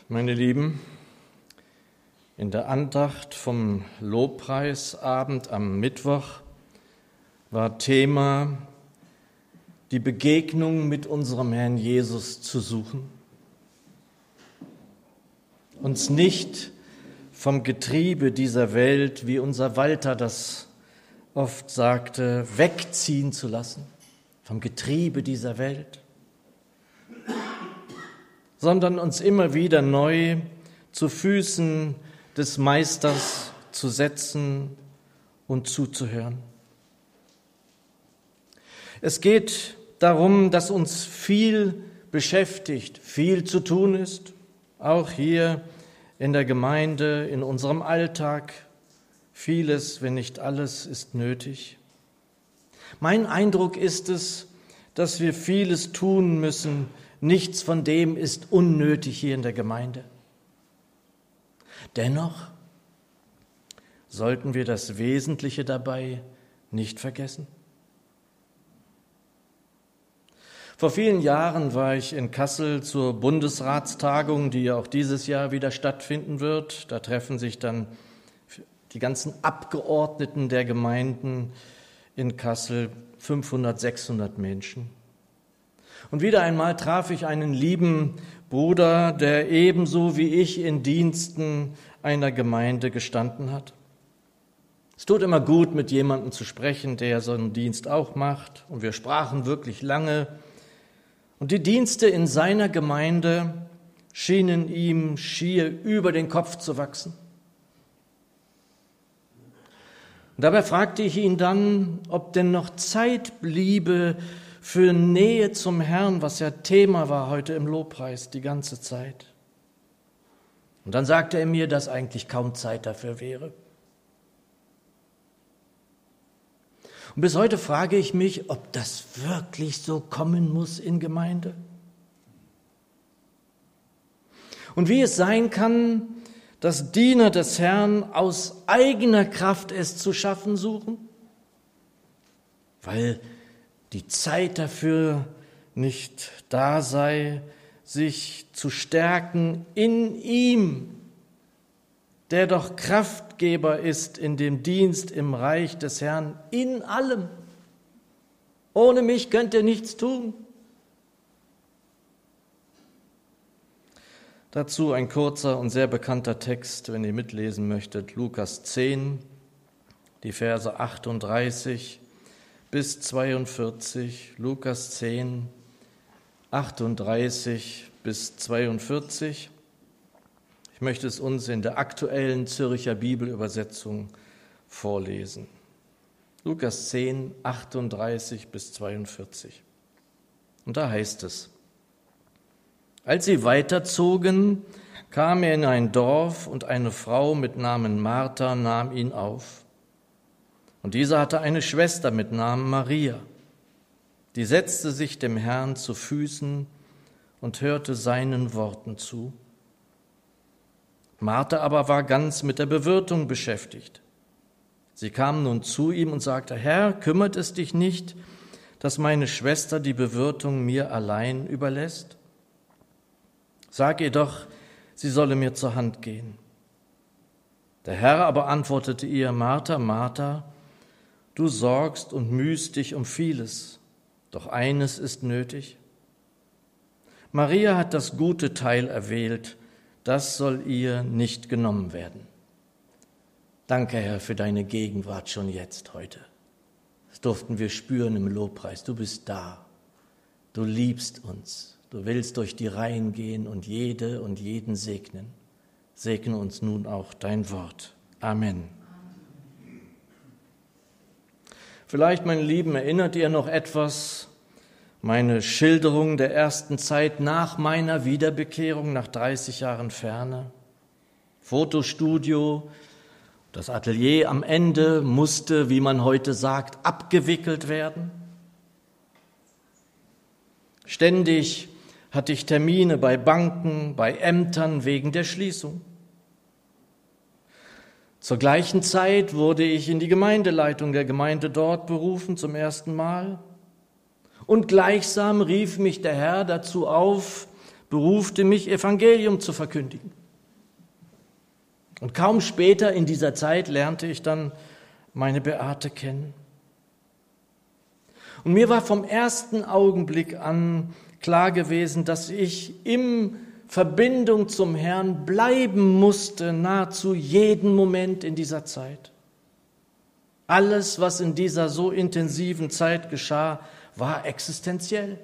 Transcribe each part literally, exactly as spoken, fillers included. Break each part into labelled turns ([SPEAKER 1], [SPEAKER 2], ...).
[SPEAKER 1] Meine Lieben, in der Andacht vom Lobpreisabend am Mittwoch war Thema, die Begegnung mit unserem Herrn Jesus zu suchen, uns nicht vom Getriebe dieser Welt, wie unser Walter das oft sagte, wegziehen zu lassen, vom Getriebe dieser Welt, sondern uns immer wieder neu zu Füßen des Meisters zu setzen und zuzuhören. Es geht darum, dass uns viel beschäftigt, viel zu tun ist, auch hier in der Gemeinde, in unserem Alltag. Vieles, wenn nicht alles, ist nötig. Mein Eindruck ist es, dass wir vieles tun müssen. Nichts von dem ist unnötig hier in der Gemeinde. Dennoch sollten wir das Wesentliche dabei nicht vergessen. Vor vielen Jahren war ich in Kassel zur Bundesratstagung, die ja auch dieses Jahr wieder stattfinden wird. Da treffen sich dann die ganzen Abgeordneten der Gemeinden in Kassel, fünfhundert, sechshundert Menschen. Und wieder einmal traf ich einen lieben Bruder, der ebenso wie ich in Diensten einer Gemeinde gestanden hat. Es tut immer gut, mit jemandem zu sprechen, der so einen Dienst auch macht. Und wir sprachen wirklich lange. Und die Dienste in seiner Gemeinde schienen ihm schier über den Kopf zu wachsen. Und dabei fragte ich ihn dann, ob denn noch Zeit bliebe für Nähe zum Herrn, was ja Thema war heute im Lobpreis die ganze Zeit. Und dann sagte er mir, dass eigentlich kaum Zeit dafür wäre. Und bis heute frage ich mich, ob das wirklich so kommen muss in Gemeinde. Und wie es sein kann, dass Diener des Herrn aus eigener Kraft es zu schaffen suchen, weil die Zeit dafür nicht da sei, sich zu stärken in ihm, der doch Kraftgeber ist in dem Dienst im Reich des Herrn, in allem. Ohne mich könnt ihr nichts tun. Dazu ein kurzer und sehr bekannter Text, wenn ihr mitlesen möchtet, Lukas zehn, die Verse achtunddreißig bis zweiundvierzig, Lukas zehn, achtunddreißig bis zweiundvierzig. Ich möchte es uns in der aktuellen Zürcher Bibelübersetzung vorlesen. Lukas zehn, achtunddreißig bis zweiundvierzig. Und da heißt es: Als sie weiterzogen, kam er in ein Dorf, und eine Frau mit Namen Martha nahm ihn auf. Und diese hatte eine Schwester mit Namen Maria. Die setzte sich dem Herrn zu Füßen und hörte seinen Worten zu. Martha aber war ganz mit der Bewirtung beschäftigt. Sie kam nun zu ihm und sagte: Herr, kümmert es dich nicht, dass meine Schwester die Bewirtung mir allein überlässt? Sag ihr doch, sie solle mir zur Hand gehen. Der Herr aber antwortete ihr: Martha, Martha, du sorgst und mühst dich um vieles, doch eines ist nötig. Maria hat das gute Teil erwählt, das soll ihr nicht genommen werden. Danke, Herr, für deine Gegenwart schon jetzt heute. Das durften wir spüren im Lobpreis. Du bist da. Du liebst uns. Du willst durch die Reihen gehen und jede und jeden segnen. Segne uns nun auch dein Wort. Amen. Vielleicht, meine Lieben, erinnert ihr noch etwas, meine Schilderung der ersten Zeit nach meiner Wiederbekehrung, nach dreißig Jahren Ferne? Fotostudio, das Atelier am Ende musste, wie man heute sagt, abgewickelt werden. Ständig hatte ich Termine bei Banken, bei Ämtern wegen der Schließung. Zur gleichen Zeit wurde ich in die Gemeindeleitung der Gemeinde dort berufen zum ersten Mal. Und gleichsam rief mich der Herr dazu auf, berufte mich, Evangelium zu verkündigen. Und kaum später in dieser Zeit lernte ich dann meine Beate kennen. Und mir war vom ersten Augenblick an klar gewesen, dass ich in Verbindung zum Herrn bleiben musste, nahezu jeden Moment in dieser Zeit. Alles, was in dieser so intensiven Zeit geschah, war existenziell.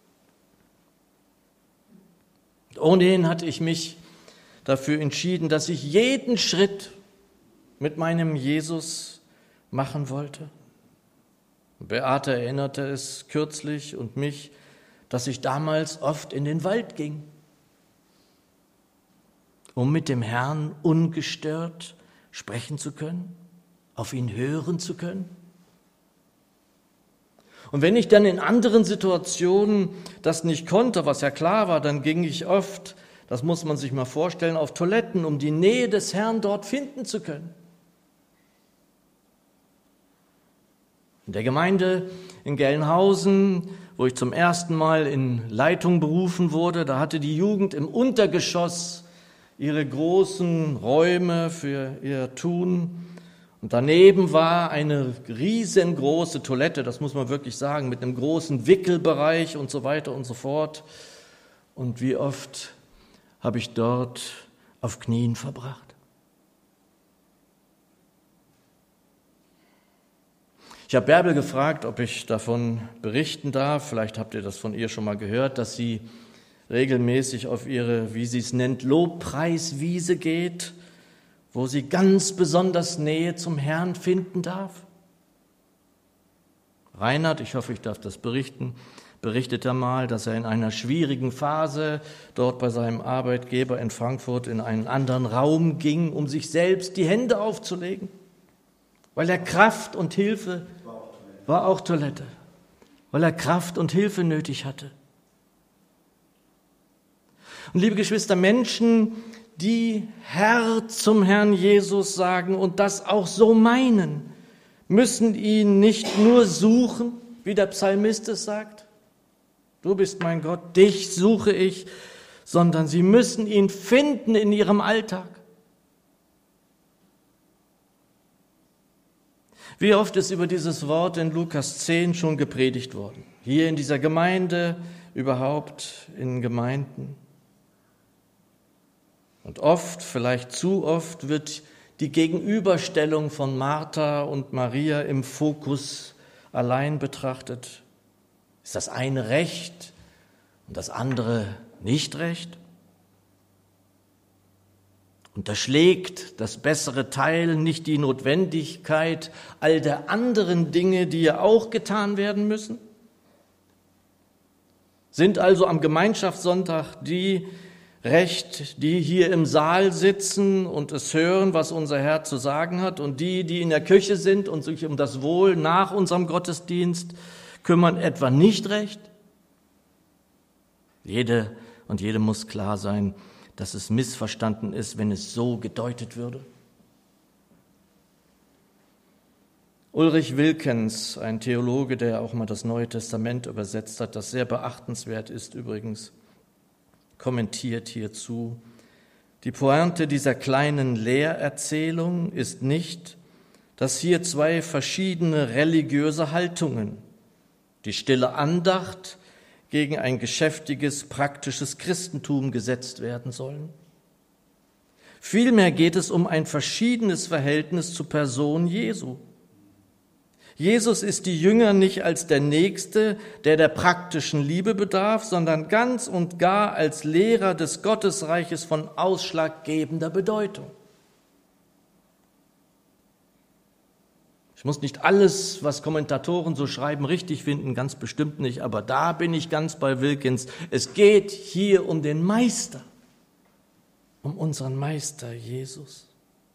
[SPEAKER 1] Und ohnehin hatte ich mich dafür entschieden, dass ich jeden Schritt mit meinem Jesus machen wollte. Beate erinnerte es kürzlich und mich, dass ich damals oft in den Wald ging, um mit dem Herrn ungestört sprechen zu können, auf ihn hören zu können. Und wenn ich dann in anderen Situationen das nicht konnte, was ja klar war, dann ging ich oft, das muss man sich mal vorstellen, auf Toiletten, um die Nähe des Herrn dort finden zu können. In der Gemeinde in Gelnhausen, wo ich zum ersten Mal in Leitung berufen wurde, da hatte die Jugend im Untergeschoss ihre großen Räume für ihr Tun. Und daneben war eine riesengroße Toilette, das muss man wirklich sagen, mit einem großen Wickelbereich und so weiter und so fort. Und wie oft habe ich dort auf Knien verbracht. Ich habe Bärbel gefragt, ob ich davon berichten darf. Vielleicht habt ihr das von ihr schon mal gehört, dass sie regelmäßig auf ihre, wie sie es nennt, Lobpreiswiese geht, wo sie ganz besonders Nähe zum Herrn finden darf. Reinhard, ich hoffe, ich darf das berichten, berichtet einmal, dass er in einer schwierigen Phase dort bei seinem Arbeitgeber in Frankfurt in einen anderen Raum ging, um sich selbst die Hände aufzulegen, weil er Kraft und Hilfe, war auch Toilette, weil er Kraft und Hilfe nötig hatte. Und liebe Geschwister, Menschen, die Herr zum Herrn Jesus sagen und das auch so meinen, müssen ihn nicht nur suchen, wie der Psalmist es sagt, du bist mein Gott, dich suche ich, sondern sie müssen ihn finden in ihrem Alltag. Wie oft ist über dieses Wort in Lukas zehn schon gepredigt worden, hier in dieser Gemeinde, überhaupt in Gemeinden. Und oft, vielleicht zu oft, wird die Gegenüberstellung von Martha und Maria im Fokus allein betrachtet. Ist das eine recht und das andere nicht recht? Unterschlägt das bessere Teil nicht die Notwendigkeit all der anderen Dinge, die ja auch getan werden müssen? Sind also am Gemeinschaftssonntag die recht, die hier im Saal sitzen und es hören, was unser Herr zu sagen hat, und die, die in der Küche sind und sich um das Wohl nach unserem Gottesdienst kümmern, etwa nicht recht? Jede und jede muss klar sein, dass es missverstanden ist, wenn es so gedeutet würde. Ulrich Wilkens, ein Theologe, der auch mal das Neue Testament übersetzt hat, das sehr beachtenswert ist übrigens, kommentiert hierzu: Die Pointe dieser kleinen Lehrerzählung ist nicht, dass hier zwei verschiedene religiöse Haltungen, die stille Andacht gegen ein geschäftiges, praktisches Christentum gesetzt werden sollen. Vielmehr geht es um ein verschiedenes Verhältnis zur Person Jesu. Jesus ist die Jünger nicht als der Nächste, der der praktischen Liebe bedarf, sondern ganz und gar als Lehrer des Gottesreiches von ausschlaggebender Bedeutung. Ich muss nicht alles, was Kommentatoren so schreiben, richtig finden, ganz bestimmt nicht, aber da bin ich ganz bei Wilkins. Es geht hier um den Meister, um unseren Meister Jesus.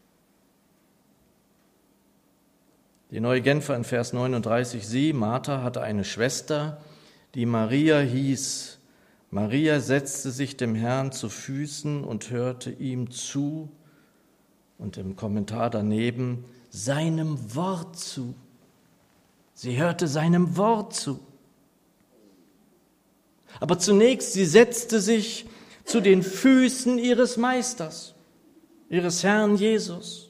[SPEAKER 1] Die Neue Genfer in Vers neununddreißig, sie, Martha, hatte eine Schwester, die Maria hieß. Maria setzte sich dem Herrn zu Füßen und hörte ihm zu. Und im Kommentar daneben, seinem Wort zu. Sie hörte seinem Wort zu. Aber zunächst, sie setzte sich zu den Füßen ihres Meisters, ihres Herrn Jesus.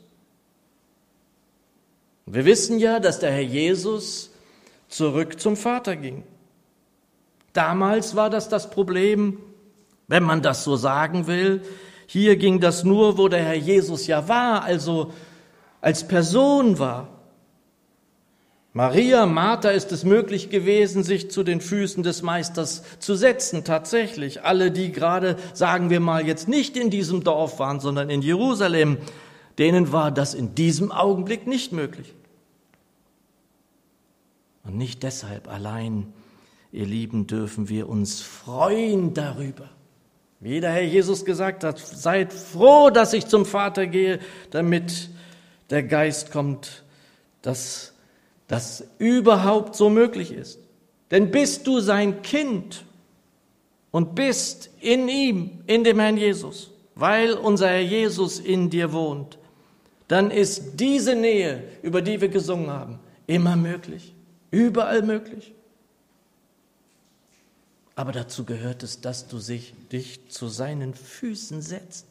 [SPEAKER 1] Wir wissen ja, dass der Herr Jesus zurück zum Vater ging. Damals war das das Problem, wenn man das so sagen will. Hier ging das nur, wo der Herr Jesus ja war, also als Person war. Maria, Martha ist es möglich gewesen, sich zu den Füßen des Meisters zu setzen, tatsächlich. Alle, die gerade, sagen wir mal, jetzt nicht in diesem Dorf waren, sondern in Jerusalem, denen war das in diesem Augenblick nicht möglich. Und nicht deshalb allein, ihr Lieben, dürfen wir uns freuen darüber. Wie der Herr Jesus gesagt hat, seid froh, dass ich zum Vater gehe, damit der Geist kommt, dass das überhaupt so möglich ist. Denn bist du sein Kind und bist in ihm, in dem Herrn Jesus, weil unser Herr Jesus in dir wohnt, dann ist diese Nähe, über die wir gesungen haben, immer möglich, überall möglich. Aber dazu gehört es, dass du sich, dich zu seinen Füßen setzt.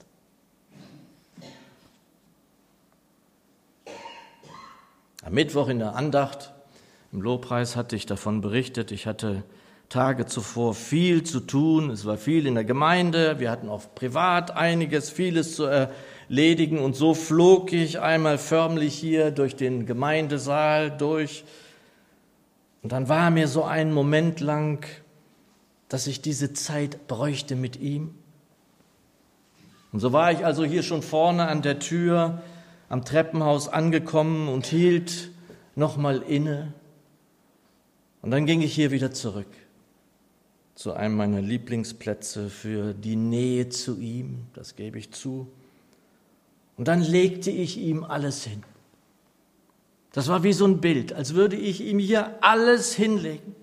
[SPEAKER 1] Am Mittwoch in der Andacht, im Lobpreis, hatte ich davon berichtet. Ich hatte Tage zuvor viel zu tun. Es war viel in der Gemeinde. Wir hatten auch privat einiges, vieles zu erledigen. Und so flog ich einmal förmlich hier durch den Gemeindesaal durch. Und dann war mir so ein Moment lang, dass ich diese Zeit bräuchte mit ihm. Und so war ich also hier schon vorne an der Tür am Treppenhaus angekommen und hielt nochmal inne. Und dann ging ich hier wieder zurück zu einem meiner Lieblingsplätze für die Nähe zu ihm, das gebe ich zu. Und dann legte ich ihm alles hin. Das war wie so ein Bild, als würde ich ihm hier alles hinlegen.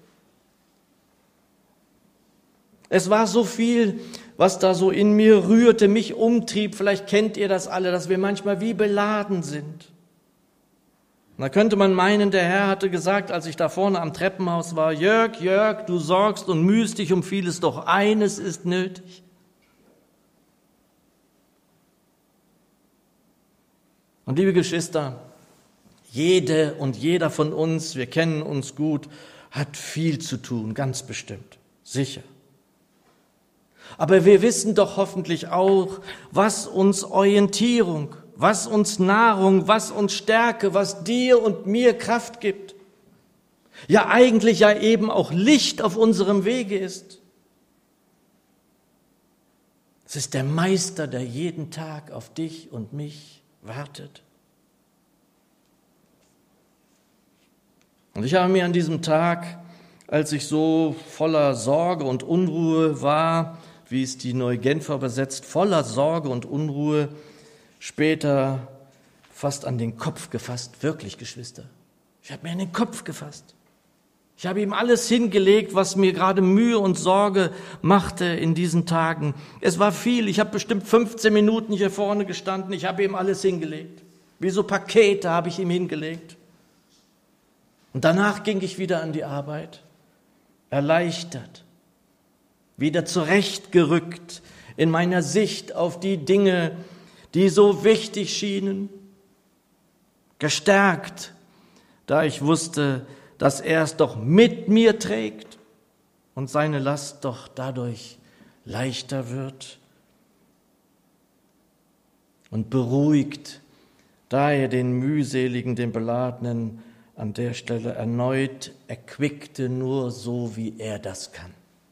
[SPEAKER 1] Es war so viel, was da so in mir rührte, mich umtrieb. Vielleicht kennt ihr das alle, dass wir manchmal wie beladen sind. Und da könnte man meinen, der Herr hatte gesagt, als ich da vorne am Treppenhaus war, Jörg, Jörg, du sorgst und mühst dich um vieles, doch eines ist nötig. Und liebe Geschwister, jede und jeder von uns, wir kennen uns gut, hat viel zu tun, ganz bestimmt, sicher. Aber wir wissen doch hoffentlich auch, was uns Orientierung, was uns Nahrung, was uns Stärke, was dir und mir Kraft gibt. Ja, eigentlich ja eben auch Licht auf unserem Wege ist. Es ist der Meister, der jeden Tag auf dich und mich wartet. Und ich habe mir an diesem Tag, als ich so voller Sorge und Unruhe war, wie es die Neue Genfer übersetzt, voller Sorge und Unruhe, später fast an den Kopf gefasst, wirklich, Geschwister. Ich habe mir an den Kopf gefasst. Ich habe ihm alles hingelegt, was mir gerade Mühe und Sorge machte in diesen Tagen. Es war viel, ich habe bestimmt fünfzehn Minuten hier vorne gestanden, ich habe ihm alles hingelegt. Wie so Pakete habe ich ihm hingelegt. Und danach ging ich wieder an die Arbeit, erleichtert, wieder zurechtgerückt in meiner Sicht auf die Dinge, die so wichtig schienen, gestärkt, da ich wusste, dass er es doch mit mir trägt und seine Last doch dadurch leichter wird, und beruhigt, da er den mühseligen, den Beladenen an der Stelle erneut erquickte, nur so, wie er das kann.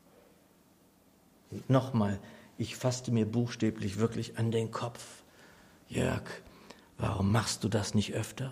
[SPEAKER 1] Und nochmal, ich fasste mir buchstäblich wirklich an den Kopf. Jörg, warum machst du das nicht öfter?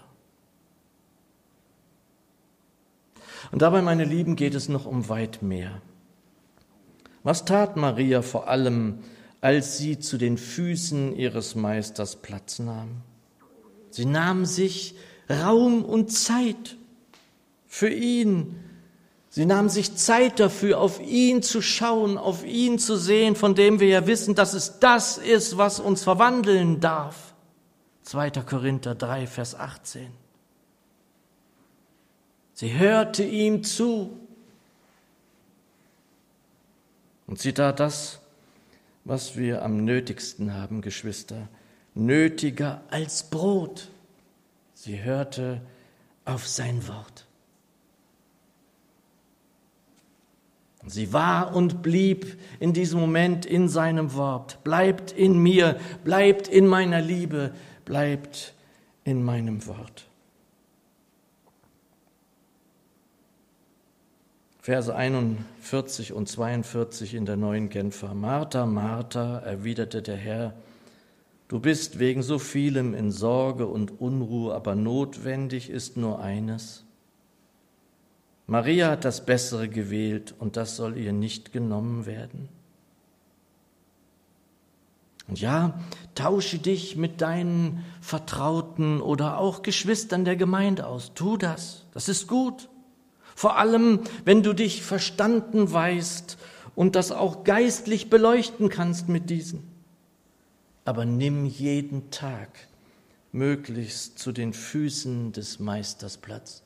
[SPEAKER 1] Und dabei, meine Lieben, geht es noch um weit mehr. Was tat Maria vor allem, als sie zu den Füßen ihres Meisters Platz nahm? Sie nahm sich Raum und Zeit für ihn. Sie nahm sich Zeit dafür, auf ihn zu schauen, auf ihn zu sehen, von dem wir ja wissen, dass es das ist, was uns verwandeln darf. zweiter Korinther drei, Vers achtzehn. Sie hörte ihm zu. Und sie tat das, was wir am nötigsten haben, Geschwister, nötiger als Brot. Sie hörte auf sein Wort. Sie war und blieb in diesem Moment in seinem Wort, bleibt in mir, bleibt in meiner Liebe, bleibt in meinem Wort. Verse einundvierzig und zweiundvierzig in der Neuen Genfer. Martha, Martha, erwiderte der Herr, du bist wegen so vielem in Sorge und Unruhe, aber notwendig ist nur eines. Maria hat das Bessere gewählt und das soll ihr nicht genommen werden. Und ja, tausche dich mit deinen Vertrauten oder auch Geschwistern der Gemeinde aus. Tu das, das ist gut. Vor allem, wenn du dich verstanden weißt und das auch geistlich beleuchten kannst mit diesen. Aber nimm jeden Tag möglichst zu den Füßen des Meisters Platz.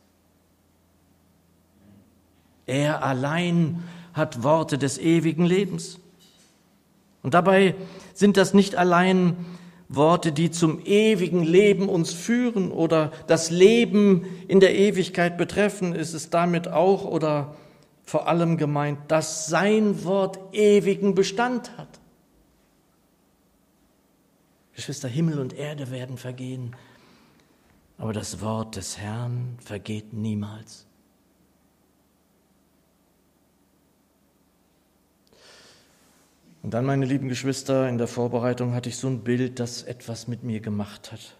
[SPEAKER 1] Er allein hat Worte des ewigen Lebens. Und dabei sind das nicht allein Worte, die zum ewigen Leben uns führen oder das Leben in der Ewigkeit betreffen, ist es damit auch oder vor allem gemeint, dass sein Wort ewigen Bestand hat. Geschwister, Himmel und Erde werden vergehen, aber das Wort des Herrn vergeht niemals. Und dann, meine lieben Geschwister, in der Vorbereitung hatte ich so ein Bild, das etwas mit mir gemacht hat.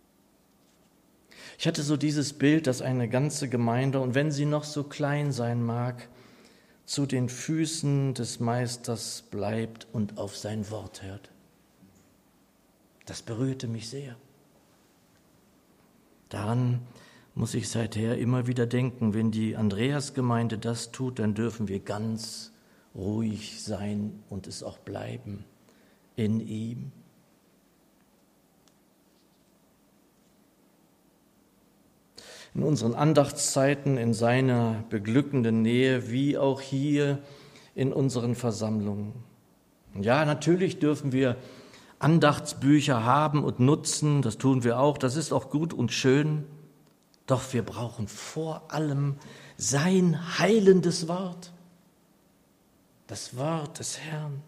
[SPEAKER 1] Ich hatte so dieses Bild, dass eine ganze Gemeinde, und wenn sie noch so klein sein mag, zu den Füßen des Meisters bleibt und auf sein Wort hört. Das berührte mich sehr. Daran muss ich seither immer wieder denken, wenn die Andreasgemeinde das tut, dann dürfen wir ganz ruhig sein und es auch bleiben in ihm. In unseren Andachtszeiten, in seiner beglückenden Nähe, wie auch hier in unseren Versammlungen. Ja, natürlich dürfen wir Andachtsbücher haben und nutzen, das tun wir auch, das ist auch gut und schön, doch wir brauchen vor allem sein heilendes Wort. Das Wort des Herrn.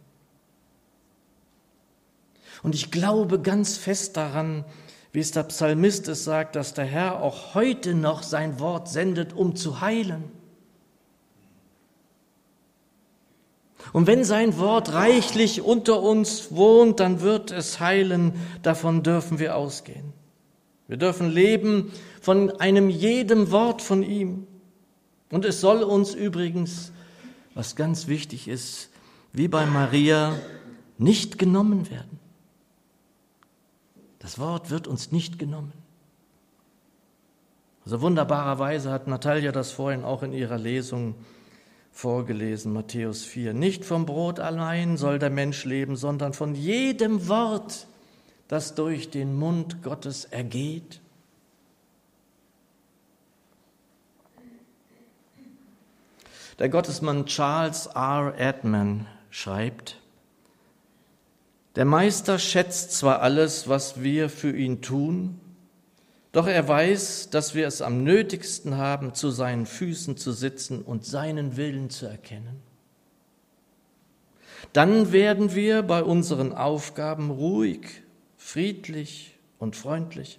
[SPEAKER 1] Und ich glaube ganz fest daran, wie es der Psalmist es sagt, dass der Herr auch heute noch sein Wort sendet, um zu heilen. Und wenn sein Wort reichlich unter uns wohnt, dann wird es heilen. Davon dürfen wir ausgehen. Wir dürfen leben von einem jedem Wort von ihm. Und es soll uns übrigens, was ganz wichtig ist, wie bei Maria, nicht genommen werden. Das Wort wird uns nicht genommen. Also wunderbarerweise hat Natalia das vorhin auch in ihrer Lesung vorgelesen, Matthäus vier. Nicht vom Brot allein soll der Mensch leben, sondern von jedem Wort, das durch den Mund Gottes ergeht. Der Gottesmann Charles R. Edman schreibt, der Meister schätzt zwar alles, was wir für ihn tun, doch er weiß, dass wir es am nötigsten haben, zu seinen Füßen zu sitzen und seinen Willen zu erkennen. Dann werden wir bei unseren Aufgaben ruhig, friedlich und freundlich.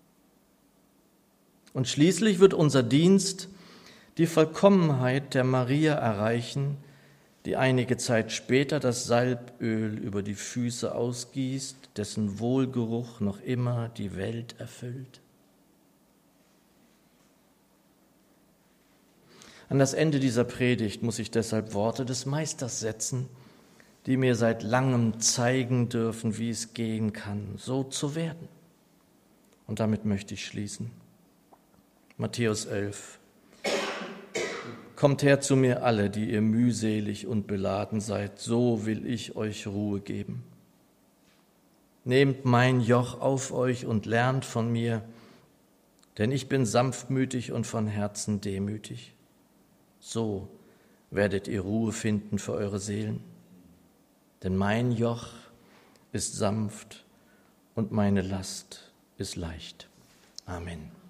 [SPEAKER 1] Und schließlich wird unser Dienst die Vollkommenheit der Maria erreichen, die einige Zeit später das Salböl über die Füße ausgießt, dessen Wohlgeruch noch immer die Welt erfüllt. An das Ende dieser Predigt muss ich deshalb Worte des Meisters setzen, die mir seit langem zeigen dürfen, wie es gehen kann, so zu werden. Und damit möchte ich schließen. Matthäus elf. Kommt her zu mir alle, die ihr mühselig und beladen seid, so will ich euch Ruhe geben. Nehmt mein Joch auf euch und lernt von mir, denn ich bin sanftmütig und von Herzen demütig. So werdet ihr Ruhe finden für eure Seelen. denn mein Joch ist sanft und meine Last ist leicht. Amen.